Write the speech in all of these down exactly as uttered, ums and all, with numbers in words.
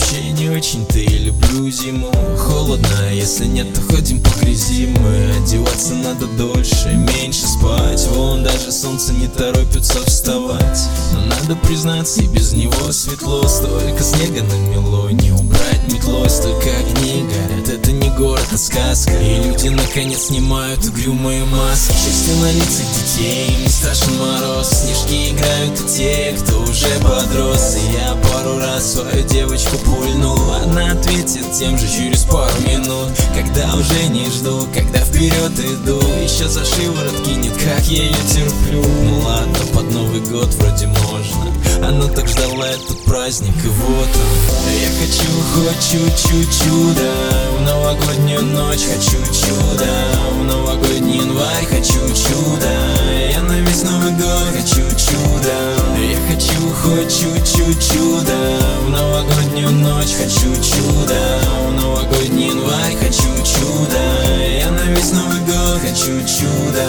вообще не очень-то и люблю зиму. Холодно, если нет, то ходим по грязи. Мы одеваться надо дольше, меньше спать. Вон даже солнце не торопится вставать. Но надо признаться, и без него светло. Столько снега намело, не убрать метлой. Столько огней горят, это не город, а сказка. И люди наконец снимают угрюмые маски. Счастье на лицах детей, не страшен мороз. Снежки играют и те, кто уже подрос. И я пару раз свою девочку пульнул. Она ответит тем же через пару минут. Когда уже не жду, когда вперед иду. Еще за шиворот кинет, как я ее терплю. Ну ладно, под Новый год вроде можно. Она так ждала этот праздник, и вот он. Я хочу хоть чуть-чуть чуда. В новогоднюю ночь хочу чуда. В новогодний январь хочу чуда. Я на весь Новый год хочу чуда. Я хочу хоть чуть-чуть чуда. В новогоднюю ночь хочу чуда. В новогодний январь хочу чуда. Я на весь Новый год хочу чуда.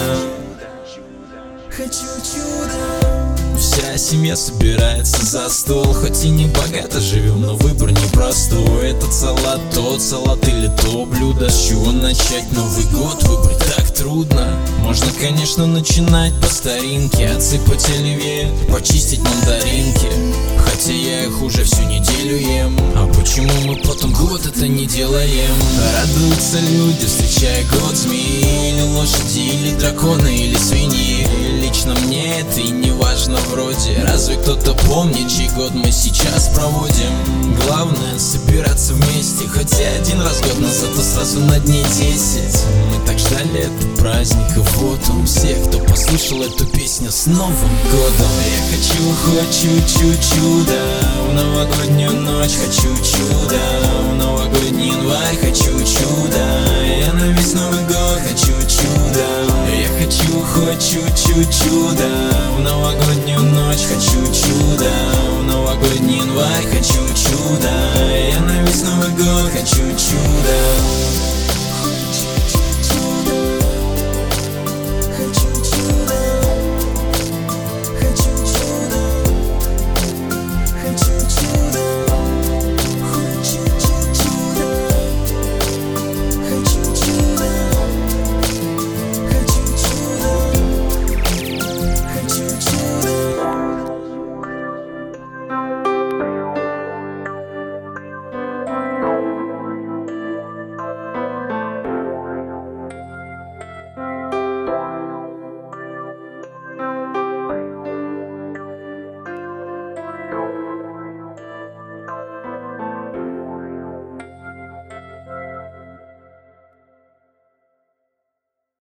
Хочу чуда. Вся семья собирается за стол. Хоть и не богато живем, но выбор непростой. Этот салат, тот салат или то блюдо. С чего начать Новый год выбрать так трудно. Можно, конечно, начинать по старинке. Отсыпать оливье, почистить мандаринки. Хотя я их уже всю неделю ем. А почему мы потом год это не делаем? Радуются люди, встречая год змеи. Или лошади, или драконы, или свиньи. Лично мне это и не важно вроде. Разве кто-то помнит, чей год мы сейчас проводим? Главное собираться вместе. Хоть и один раз в год, но зато сразу на дней десять. Мы так ждали этот праздник, и вот он. Всех, кто послушал эту песню, с Новым годом. Я хочу хоть чуть-чуть чуда. В новогоднюю ночь хочу чуда. В новогодний январь хочу чуда. Я на весь Новый год хочу чуда. Я хочу хоть чуть-чуть чуда. В новогоднюю ночь хочу чуда. В новогодний январь хочу чуда. Я на весь Новый год хочу чуда.